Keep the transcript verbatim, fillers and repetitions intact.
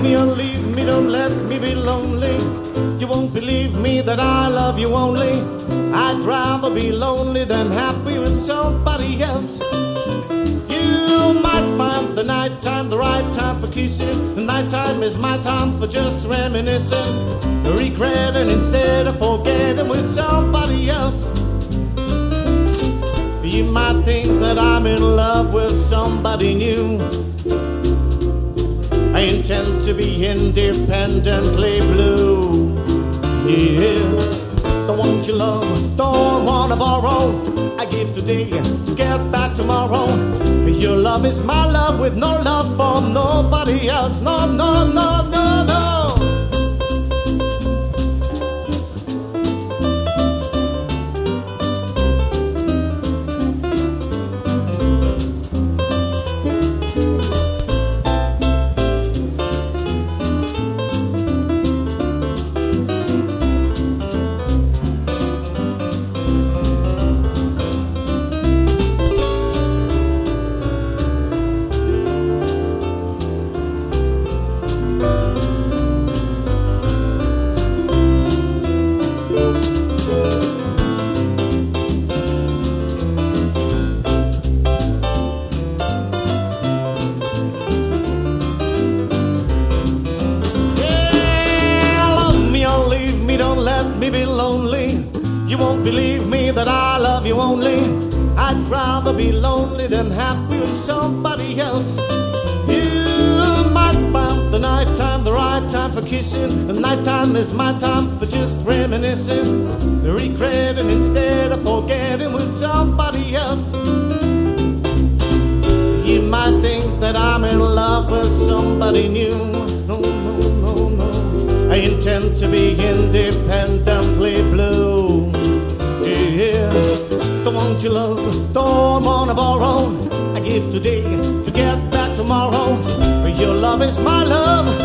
me or leave me, don't let me be lonely. You won't believe me that I love you only. I'd rather be lonely than happy with somebody else. You might find the nighttime the right time for kissing. The nighttime is my time for just reminiscing, regretting instead of forgetting with somebody else. You might think that I'm in love with somebody new. I intend to be independently blue. Yeah, don't want your love, don't wanna borrow. I give today to get back tomorrow. Your love is my love with no love for nobody else. No, no, no, no, no. Don't let me be lonely. You won't believe me that I love you only. I'd rather be lonely than happy with somebody else. You might find the nighttime the right time for kissing. The nighttime is my time for just reminiscing, regretting instead of forgetting with somebody else. You might think that I'm in love with somebody new. No, no, no, no. I intend to be independently blue. Yeah, don't want your love, don't wanna borrow. I give today to get back tomorrow. Your love is my love